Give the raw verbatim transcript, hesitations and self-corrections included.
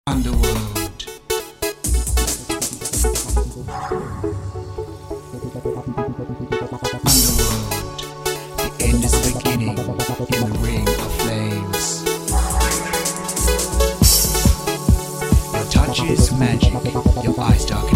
Underworld. Underworld. The end is the beginning in the ring of flames. Your touch is magic, your eyes dark